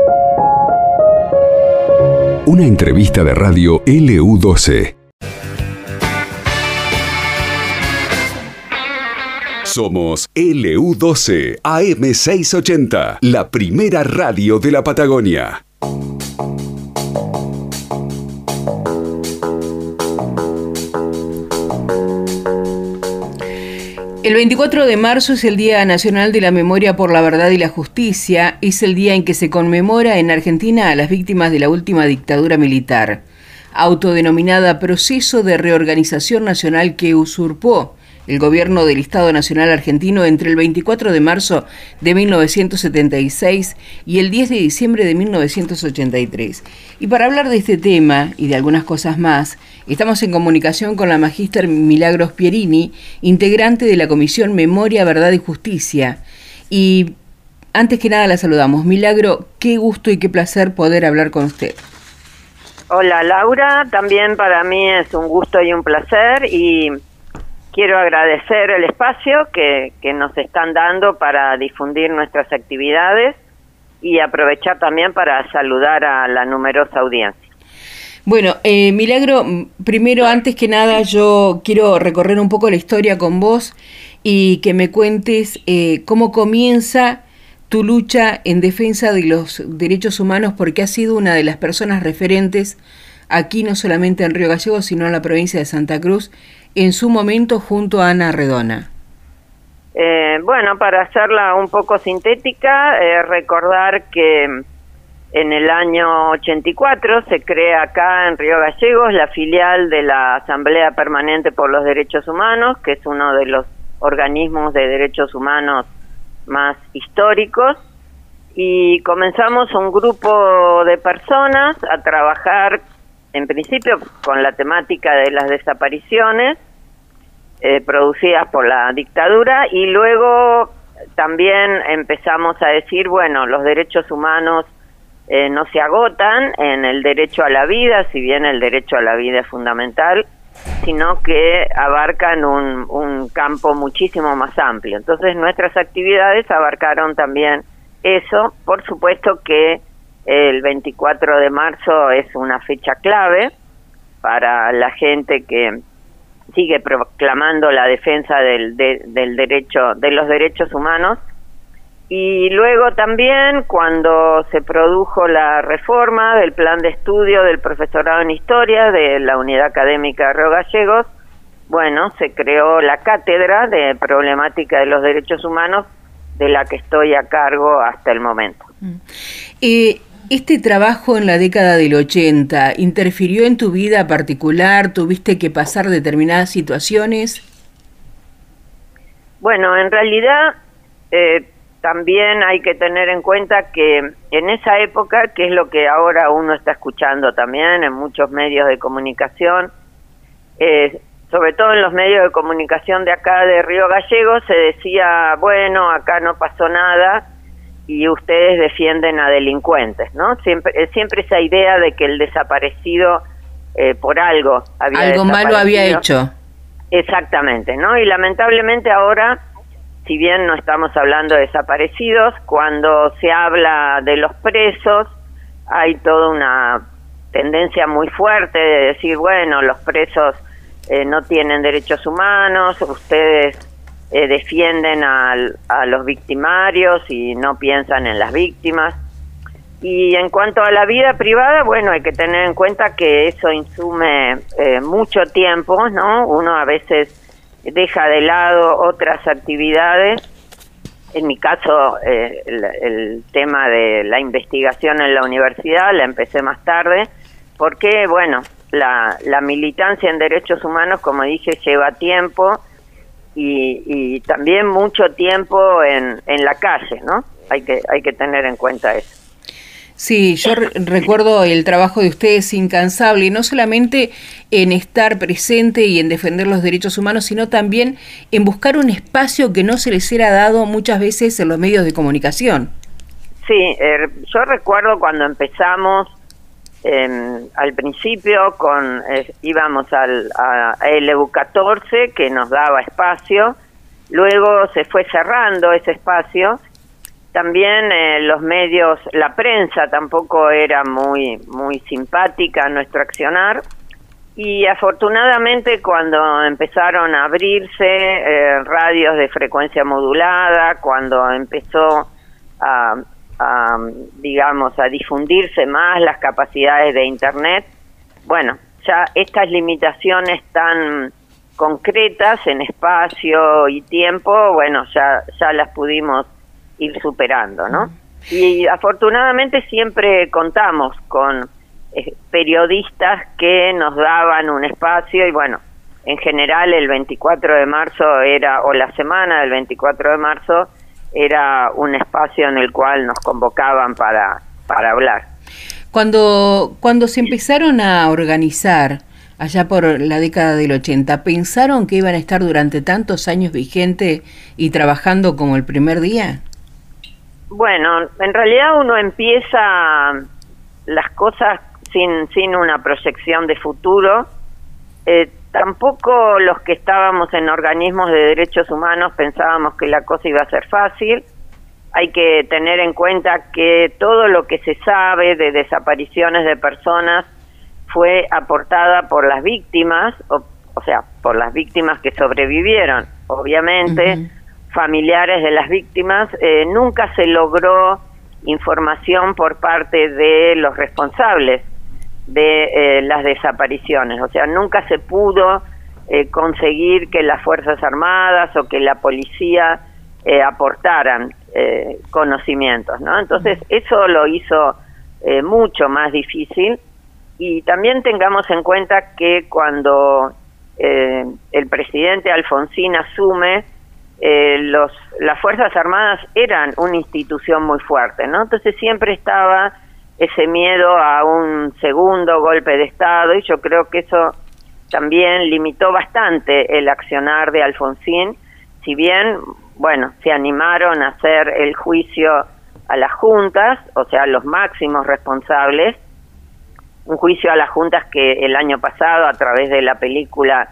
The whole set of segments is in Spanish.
Una entrevista de radio LU12. Somos LU12 AM680, la primera radio de la Patagonia. El 24 de marzo es el Día Nacional de la Memoria por la Verdad y la Justicia. Es el día en que se conmemora en Argentina a las víctimas de la última dictadura militar, autodenominada Proceso de Reorganización Nacional, que usurpó el gobierno del Estado Nacional Argentino entre el 24 de marzo de 1976 y el 10 de diciembre de 1983. Y para hablar de este tema y de algunas cosas más, estamos en comunicación con la magíster Milagros Pierini, integrante de la Comisión Memoria, Verdad y Justicia. Y antes que nada la saludamos. Milagro, qué gusto y qué placer poder hablar con usted. Hola Laura, también para mí es un gusto y un placer, y quiero agradecer el espacio que nos están dando para difundir nuestras actividades y aprovechar también para saludar a la numerosa audiencia. Bueno, Milagro, primero, antes que nada, yo quiero recorrer un poco la historia con vos y que me cuentes cómo comienza tu lucha en defensa de los derechos humanos, porque has sido una de las personas referentes aquí, no solamente en Río Gallegos, sino en la provincia de Santa Cruz, en su momento junto a Ana Redona. Bueno, para hacerla un poco sintética, recordar que en el año 84 se crea acá en Río Gallegos la filial de la Asamblea Permanente por los Derechos Humanos, que es uno de los organismos de derechos humanos más históricos, y comenzamos un grupo de personas a trabajar en principio con la temática de las desapariciones producidas por la dictadura, y luego también empezamos a decir, bueno, los derechos humanos no se agotan en el derecho a la vida, si bien el derecho a la vida es fundamental, sino que abarcan un campo muchísimo más amplio. Entonces nuestras actividades abarcaron también eso. Por supuesto que el 24 de marzo es una fecha clave para la gente que sigue proclamando la defensa del derecho, de los derechos humanos. Y luego también, cuando se produjo la reforma del plan de estudio del profesorado en historia de la Unidad Académica de Río Gallegos, bueno, se creó la cátedra de problemática de los derechos humanos, de la que estoy a cargo hasta el momento. ¿Este trabajo en la década del 80 interfirió en tu vida particular? ¿Tuviste que pasar determinadas situaciones? Bueno, en realidad también hay que tener en cuenta que en esa época, que es lo que ahora uno está escuchando también en muchos medios de comunicación, sobre todo en los medios de comunicación de acá de Río Gallegos, se decía, bueno, acá no pasó nada y ustedes defienden a delincuentes, ¿no? Siempre esa idea de que el desaparecido por algo malo había hecho. Exactamente, ¿no? Y lamentablemente ahora, si bien no estamos hablando de desaparecidos, cuando se habla de los presos, hay toda una tendencia muy fuerte de decir, bueno, los presos no tienen derechos humanos, ustedes defienden a los victimarios y no piensan en las víctimas. Y en cuanto a la vida privada, bueno, hay que tener en cuenta que eso insume mucho tiempo, ¿no? Uno a veces deja de lado otras actividades. En mi caso, el tema de la investigación en la universidad la empecé más tarde, porque, bueno, la militancia en derechos humanos, como dije, lleva tiempo y también mucho tiempo en la calle, ¿no? Hay que tener en cuenta eso. Sí, yo recuerdo el trabajo de ustedes incansable, no solamente en estar presente y en defender los derechos humanos, sino también en buscar un espacio que no se les era dado muchas veces en los medios de comunicación. Sí, yo recuerdo cuando empezamos, al principio íbamos a LU 14, que nos daba espacio, luego se fue cerrando ese espacio. también los medios, la prensa tampoco era muy simpática a nuestro accionar, y afortunadamente cuando empezaron a abrirse radios de frecuencia modulada, cuando empezó digamos, a difundirse más las capacidades de Internet, bueno, ya estas limitaciones tan concretas en espacio y tiempo, bueno, ya las pudimos ir superando, ¿no? Y afortunadamente siempre contamos con periodistas que nos daban un espacio, y bueno, en general el 24 de marzo era, o la semana del 24 de marzo, era un espacio en el cual nos convocaban para hablar. Cuando se empezaron a organizar allá por la década del 80, ¿pensaron que iban a estar durante tantos años vigente y trabajando como el primer día? Bueno, en realidad uno empieza las cosas sin una proyección de futuro. Tampoco los que estábamos en organismos de derechos humanos pensábamos que la cosa iba a ser fácil. Hay que tener en cuenta que todo lo que se sabe de desapariciones de personas fue aportada por las víctimas, o sea, por las víctimas que sobrevivieron. Obviamente, familiares de las víctimas, nunca se logró información por parte de los responsables de las desapariciones, o sea, nunca se pudo conseguir que las Fuerzas Armadas o que la policía aportaran conocimientos, ¿no? Entonces eso lo hizo mucho más difícil. Y también tengamos en cuenta que cuando el presidente Alfonsín asume, las Fuerzas Armadas eran una institución muy fuerte, ¿no? Entonces siempre estaba ese miedo a un segundo golpe de Estado, y yo creo que eso también limitó bastante el accionar de Alfonsín. Si bien, bueno, se animaron a hacer el juicio a las juntas, o sea, los máximos responsables, un juicio a las juntas que el año pasado, a través de la película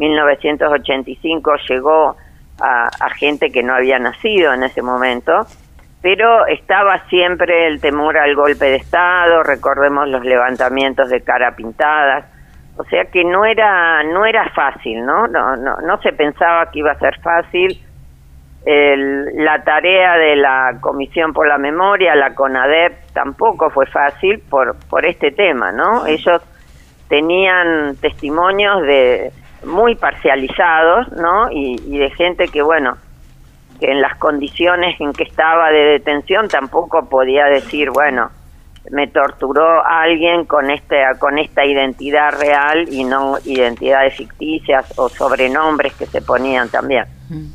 1985, llegó a gente que no había nacido en ese momento, pero estaba siempre el temor al golpe de Estado. Recordemos los levantamientos de cara pintadas, o sea que no era fácil, ¿no? No se pensaba que iba a ser fácil. La tarea de la Comisión por la Memoria, la CONADEP, tampoco fue fácil por este tema, ¿no? Ellos tenían testimonios muy parcializados, ¿no? Y de gente que, bueno, que en las condiciones en que estaba de detención tampoco podía decir, bueno, me torturó alguien con esta identidad real y no identidades ficticias o sobrenombres que se ponían también.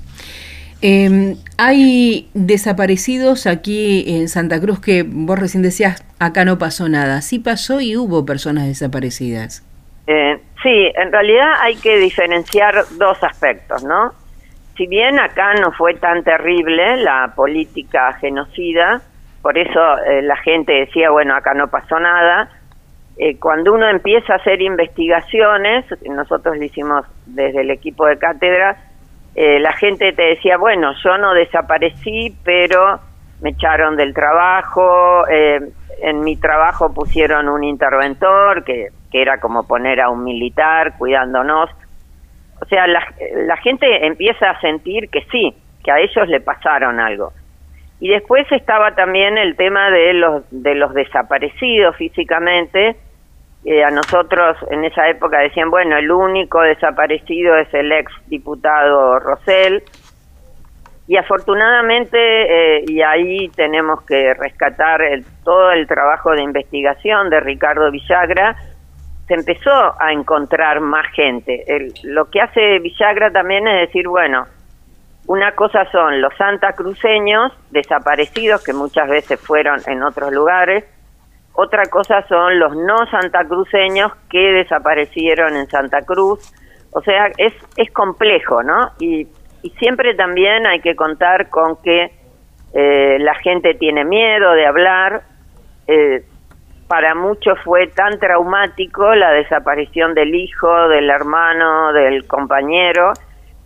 Hay desaparecidos aquí en Santa Cruz que vos recién decías, acá no pasó nada. Sí pasó y hubo personas desaparecidas. Sí, en realidad hay que diferenciar dos aspectos, ¿no? Si bien acá no fue tan terrible la política genocida, por eso la gente decía, bueno, acá no pasó nada. Cuando uno empieza a hacer investigaciones, nosotros lo hicimos desde el equipo de cátedra, la gente te decía, bueno, yo no desaparecí, pero me echaron del trabajo, en mi trabajo pusieron un interventor, que era como poner a un militar cuidándonos. O sea, la gente empieza a sentir que sí, que a ellos le pasaron algo. Y después estaba también el tema de los desaparecidos físicamente. A nosotros en esa época decían, bueno, el único desaparecido es el ex diputado Rosell. Y afortunadamente, y ahí tenemos que rescatar todo el trabajo de investigación de Ricardo Villagra, se empezó a encontrar más gente. Lo que hace Villagra también es decir, bueno, una cosa son los santacruceños desaparecidos, que muchas veces fueron en otros lugares. Otra cosa son los no santacruceños que desaparecieron en Santa Cruz. O sea, es complejo, ¿no? Y siempre también hay que contar con que la gente tiene miedo de hablar. Para muchos fue tan traumático la desaparición del hijo, del hermano, del compañero,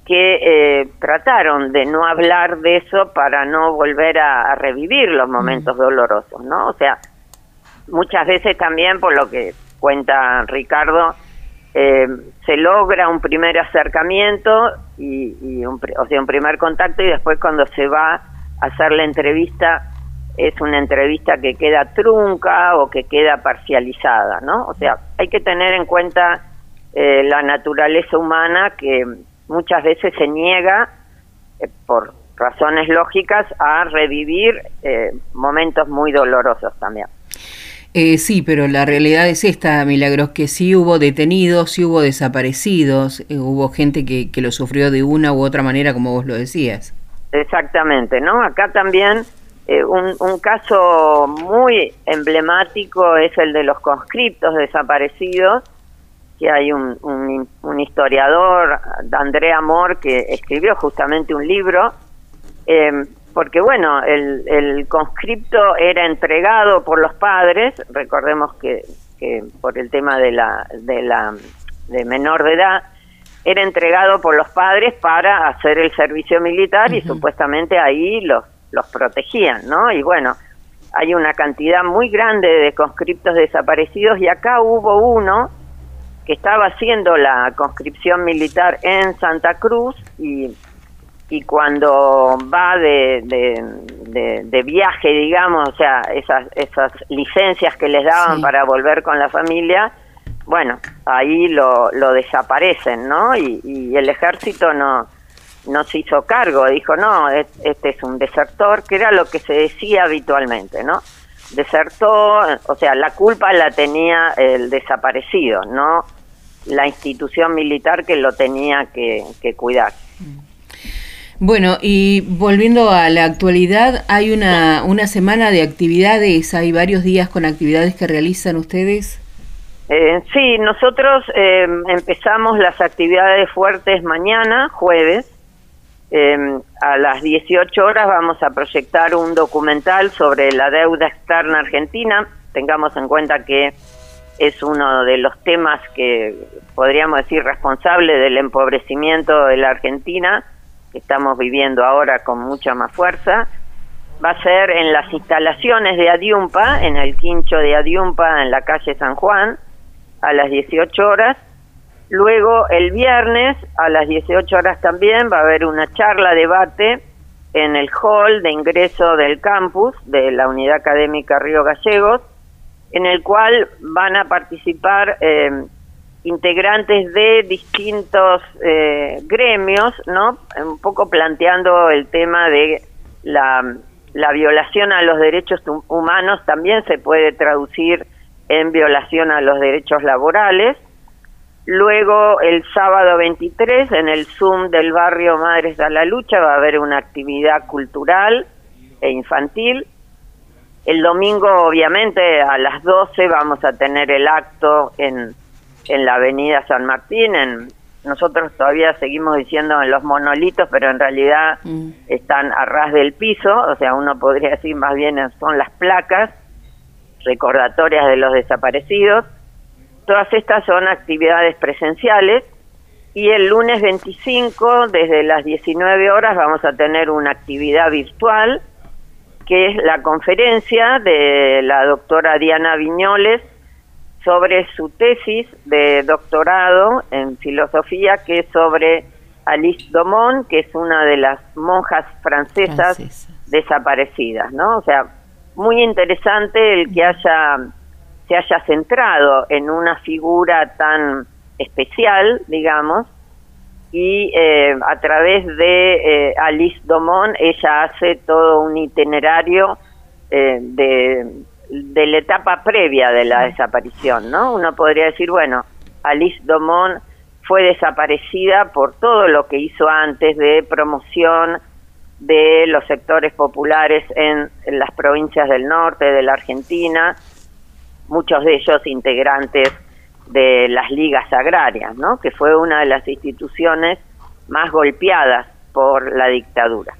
que trataron de no hablar de eso para no volver a revivir los momentos dolorosos, ¿no? O sea, muchas veces también, por lo que cuenta Ricardo, se logra un primer acercamiento o sea, un primer contacto, y después cuando se va a hacer la entrevista es una entrevista que queda trunca o que queda parcializada, ¿no? O sea, hay que tener en cuenta la naturaleza humana, que muchas veces se niega por razones lógicas a revivir momentos muy dolorosos también. Sí, pero la realidad es esta, Milagros, que sí hubo detenidos, sí hubo desaparecidos, hubo gente que lo sufrió de una u otra manera, como vos lo decías. Exactamente, ¿no? Acá también un caso muy emblemático es el de los conscriptos desaparecidos, que hay un historiador, André Amor, que escribió justamente un libro, porque bueno, el conscripto era entregado por los padres. Recordemos que por el tema de menor de edad, era entregado por los padres para hacer el servicio militar, y supuestamente ahí los protegían, ¿no? Y bueno, hay una cantidad muy grande de conscriptos desaparecidos, y acá hubo uno que estaba haciendo la conscripción militar en Santa Cruz, y cuando va de viaje, digamos, o sea, esas licencias que les daban para volver con la familia, bueno, ahí lo desaparecen, ¿no? Y el ejército no se hizo cargo, dijo, no, este es un desertor, que era lo que se decía habitualmente, ¿no? Desertó, o sea, la culpa la tenía el desaparecido, no la institución militar que lo tenía que cuidar. Bueno, y volviendo a la actualidad, hay una semana de actividades, hay varios días con actividades que realizan ustedes. Sí, nosotros empezamos las actividades fuertes mañana, jueves. A las 18 horas vamos a proyectar un documental sobre la deuda externa argentina. Tengamos en cuenta que es uno de los temas que podríamos decir responsable del empobrecimiento de la Argentina, que estamos viviendo ahora con mucha más fuerza. Va a ser en las instalaciones de Adiumpa, en el quincho de Adiumpa, en la calle San Juan, a las 18 horas. Luego, el viernes, a las 18 horas también, va a haber una charla, debate, en el hall de ingreso del campus de la Unidad Académica Río Gallegos, en el cual van a participar integrantes de distintos gremios, ¿no? Un poco planteando el tema de la violación a los derechos humanos, también se puede traducir en violación a los derechos laborales. Luego, el sábado 23, en el Zoom del barrio Madres de la Lucha, va a haber una actividad cultural e infantil. El domingo, obviamente, a las 12 vamos a tener el acto en la avenida San Martín. Nosotros todavía seguimos diciendo en los monolitos, pero en realidad están a ras del piso, o sea, uno podría decir más bien son las placas recordatorias de los desaparecidos. Todas estas son actividades presenciales, y el lunes 25, desde las 19 horas, vamos a tener una actividad virtual, que es la conferencia de la doctora Diana Viñoles sobre su tesis de doctorado en filosofía, que es sobre Alice Domon, que es una de las monjas francesas desaparecidas, ¿no? O sea, muy interesante el que se haya centrado en una figura tan especial, digamos, y a través de Alice Domon ella hace todo un itinerario de la etapa previa de la desaparición, ¿no? Uno podría decir, bueno, Alice Domon fue desaparecida por todo lo que hizo antes de promoción de los sectores populares en las provincias del norte de la Argentina, muchos de ellos integrantes de las ligas agrarias, ¿no? Que fue una de las instituciones más golpeadas por la dictadura.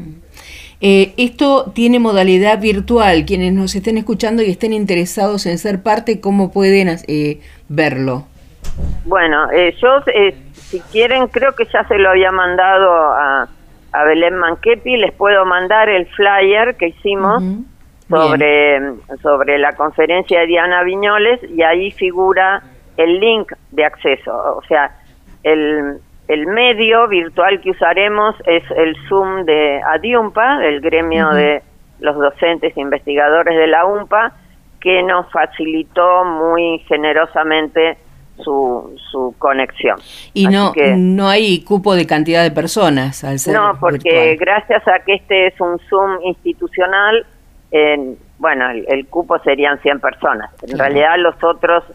Esto tiene modalidad virtual. Quienes nos estén escuchando y estén interesados en ser parte, ¿cómo pueden verlo? Bueno, yo si quieren, creo que ya se lo había mandado a Belén Manquepi, les puedo mandar el flyer que hicimos sobre la conferencia de Diana Viñoles, y ahí figura el link de acceso. O sea, el medio virtual que usaremos es el Zoom de ADIUMPA, el gremio de los docentes e investigadores de la UMPA, que nos facilitó muy generosamente su conexión. Y no hay cupo de cantidad de personas al ser no, porque virtual. Gracias a que este es un Zoom institucional, bueno, el cupo serían 100 personas. En realidad los otros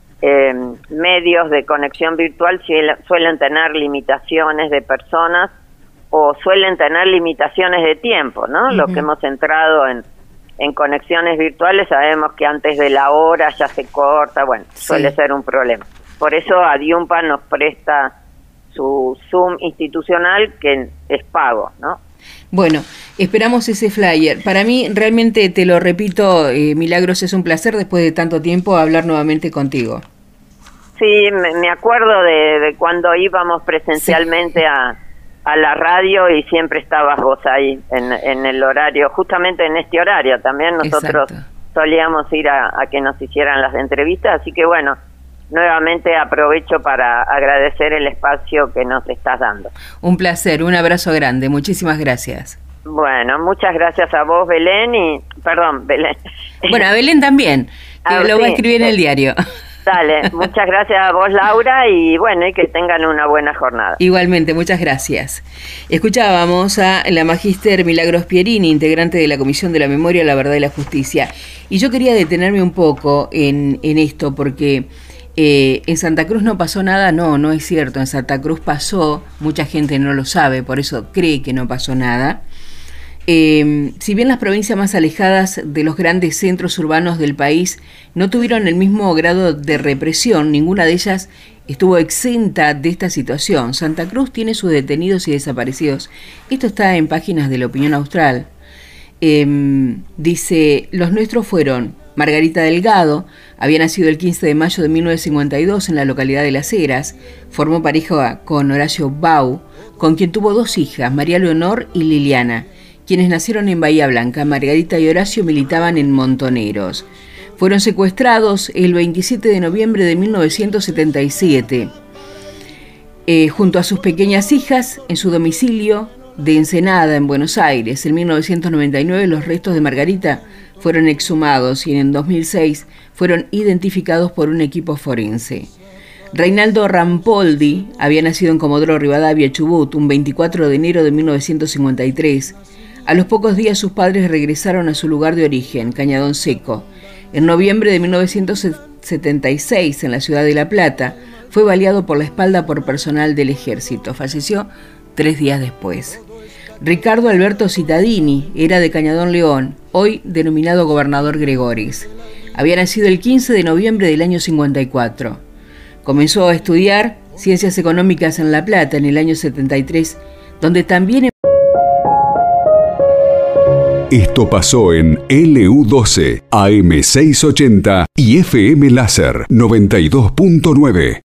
medios de conexión virtual suelen tener limitaciones de personas o suelen tener limitaciones de tiempo, ¿no? Los que hemos entrado en conexiones virtuales sabemos que antes de la hora ya se corta, bueno, suele ser un problema. Por eso ADIUMPA nos presta su Zoom institucional, que es pago, ¿no? Bueno, esperamos ese flyer. Para mí, realmente, te lo repito, Milagros, es un placer después de tanto tiempo hablar nuevamente contigo. Sí, me acuerdo de cuando íbamos presencialmente a la radio y siempre estabas vos ahí en el horario, justamente en este horario también nosotros solíamos ir a que nos hicieran las entrevistas, así que bueno, nuevamente aprovecho para agradecer el espacio que nos estás dando. Un placer, un abrazo grande, muchísimas gracias. Bueno, muchas gracias a vos, Belén, Belén. Bueno, a Belén también, que lo voy a escribir en el diario. Dale, muchas gracias a vos, Laura, y bueno, y que tengan una buena jornada. Igualmente, muchas gracias. Escuchábamos a la magíster Milagros Pierini, integrante de la Comisión de la Memoria, la Verdad y la Justicia. Y yo quería detenerme un poco en esto, porque en Santa Cruz no pasó nada. No es cierto. En Santa Cruz pasó, mucha gente no lo sabe, por eso cree que no pasó nada. Si bien las provincias más alejadas de los grandes centros urbanos del país no tuvieron el mismo grado de represión, ninguna de ellas estuvo exenta de esta situación. Santa Cruz tiene sus detenidos y desaparecidos. Esto está en páginas de La Opinión Austral. Dice, los nuestros fueron Margarita Delgado, había nacido el 15 de mayo de 1952 en la localidad de Las Heras, formó pareja con Horacio Bau, con quien tuvo 2 hijas, María Leonor y Liliana, quienes nacieron en Bahía Blanca. Margarita y Horacio militaban en Montoneros. Fueron secuestrados el 27 de noviembre de 1977. Junto a sus pequeñas hijas, en su domicilio de Ensenada, en Buenos Aires. En 1999 los restos de Margarita fueron exhumados y en 2006 fueron identificados por un equipo forense. Reinaldo Rampoldi había nacido en Comodoro Rivadavia, Chubut, un 24 de enero de 1953. A los pocos días sus padres regresaron a su lugar de origen, Cañadón Seco. En noviembre de 1976, en la ciudad de La Plata, fue baleado por la espalda por personal del ejército. Falleció 3 días después. Ricardo Alberto Cittadini era de Cañadón León, hoy denominado Gobernador Gregores. Había nacido el 15 de noviembre del año 54. Comenzó a estudiar Ciencias Económicas en La Plata en el año 73, donde también... Esto pasó en LU12, AM680 y FM Láser 92.9.